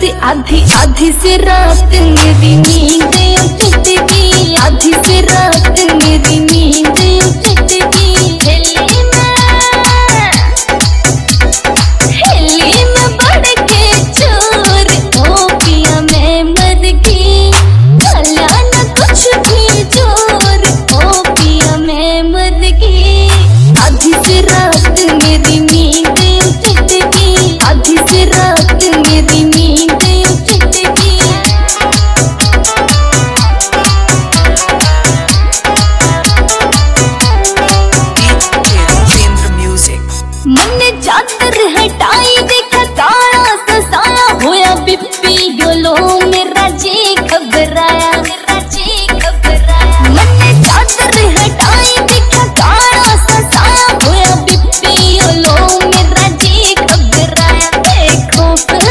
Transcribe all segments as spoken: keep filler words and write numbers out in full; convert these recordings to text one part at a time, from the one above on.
रात आधी आधी से रात मेरी नींद उठत गई, आधी से रात मेरी नींद उठत गई। हेली में हेली में बढ़ के चोर ओ पिया मैं मर गई, भला न कुछ भी जोर ओ पिया मैं मर गई। आधी से रात मेरी नींद उठत गई, आधी से रात मेरी नींद उठत गई। मन चादर हटाई देखा तारा ससाया होया बिप्पी योलो मेरा जी घबराया, मेरा जी घबराया। मन चादर हटाई देखा तारा ससाया होया बिप्पी योलो मेरा जी घबराया। देखो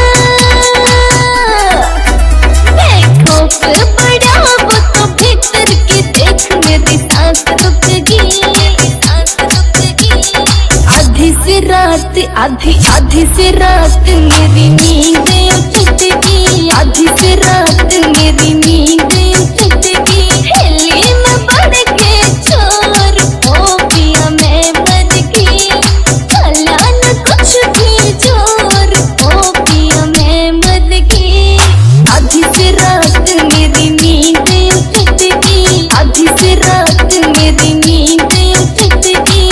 देखो बड़ा वो तो भीतर की देख मेरी सांस रुक गई, सांस रुक गई। आधी से रात आधी आधी से रात मेरी नींद उठत गई, आधी से रात मेरी नींद उठत गई। हेली में बढ़ के चोर ओ पिया मैं मर गई, भला न कुछ भी जोर ओ पिया मैं मर गई। आधी से रात मेरी नींद उठत गई, आधी से रात मेरी नींद उठत गई।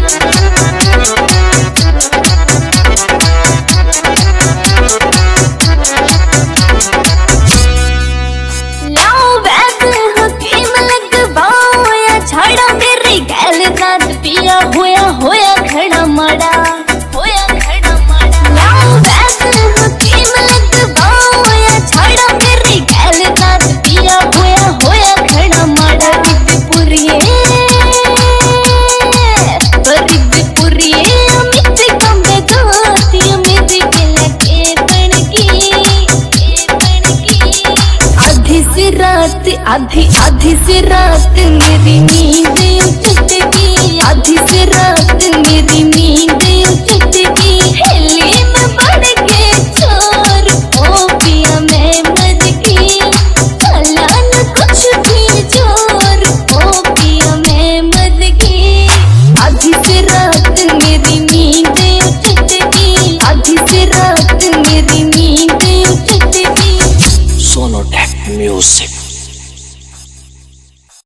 रात पिया होया होया खड़ा माड़ा, होया खड़ा माड़ा। लाओ वैद हकीम लगवाओ होया छाड़ा मेरी गैल रात पिया होया होया खड़ा माड़ा। रिबपुरिये रिबपुरिये अमित कम्बे गाती अमित के लगे बनकी के बनकी। आधी से रात आधी आधी से रात मेरी नींद उठत गई, आधी से रात मेरी नींद उठत गई। हेली में बढ़ के चोर ओ पिया मैं मर गई, भला न कुछ भी जोर ओ पिया मैं मर गई। आधी से रात मेरी नींद उठत गई, आधी से रात मेरी नींद उठत गई। सोनोटेक म्यूजिक।